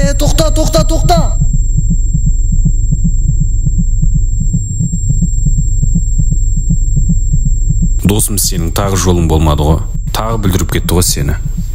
Тоқта. Досым, сенің тағы жолың болмады ғой. Тағы бүлдіріп кетті ғой сені.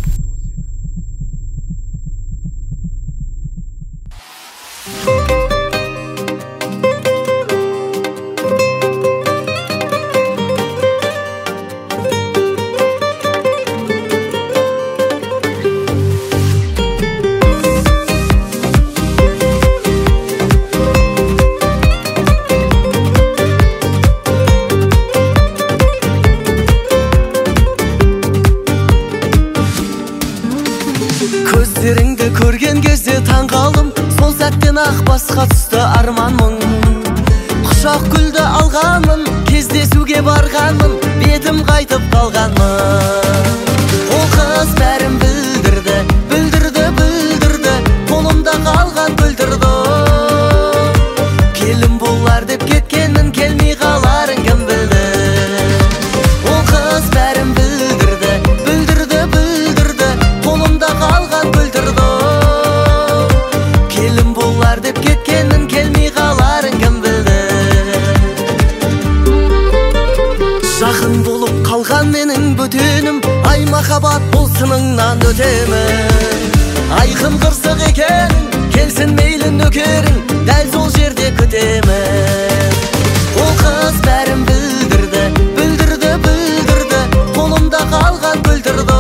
Көздеріңді көрген кезде таңғалдым, сол сәттен ақ басқа түсті арманмын. Құшақ гүлді алғанмын, кездесуге барғанмын, бетім қайтып қалғанмын. Ол қыз бәрін білдірді, қолымда қалған бүлдірді. Келін болар деп кеткенмін, келмей қаларын кім білді. Ол қыз бәрін білдірді, қолымда қалған бүлдірді. Келін болар деп кеткенмін, келмей қаларын кім білді. Жақын болып қалған менің бөтенім, ай махаббат бұл сыныңнан өтемін. Айқын қырсық екен, келсін мейлі нөкерің, дәл сол жерде күтемін. Ол қыз бәрін білдірді, қолымда қалған бүлдірді.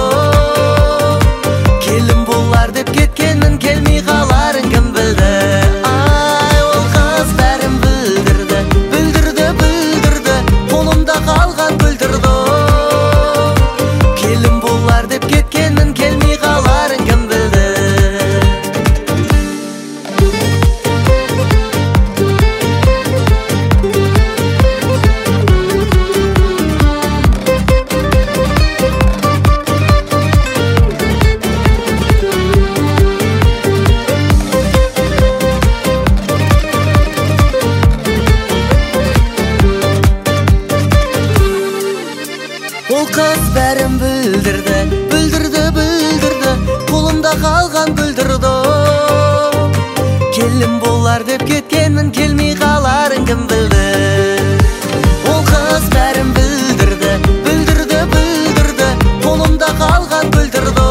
Келін болар деп кеткенмін, келмей қаларын кім білді. Ай, ол қыз бәрін білдірді, қолымда қалған бүлдірді. Келін болар деп кеткенмін, келмей қаларын кім білді. Ол қыз бәрін білдірді, қолымда қалған бүлдірді. Келін болар деп кеткенмін, келмей қаларын кім білді. Ол қыз бәрін білдірді, қолымда қалған бүлдірді.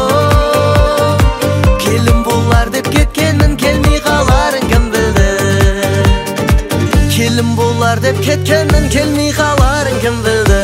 Келін болар деп кеткенмін, келмей қаларын кім білді. Келін болар деп кеткенмін, келмей қаларын кім білді.